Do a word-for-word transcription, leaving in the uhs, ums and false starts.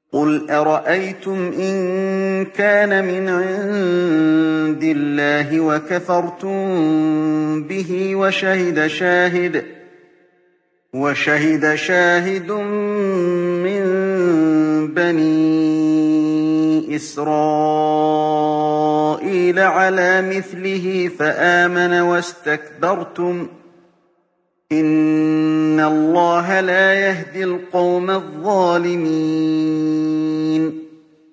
قُلْ أَرَأَيْتُمْ إِن كَانَ مِنْ عِندِ اللَّهِ وَكَفَرْتُم بِهِ وَشَهِدَ شَاهِدٌ وَشَهِدَ شَاهِدٌ مِّن بَنِي إِسْرَائِيلَ عَلَىٰ مِثْلِهِ فَآمَنَ وَاسْتَكْبَرْتُمْ ۖ إِنَّ اللَّهَ لَا يَهْدِي الْقَوْمَ الظَّالِمِينَ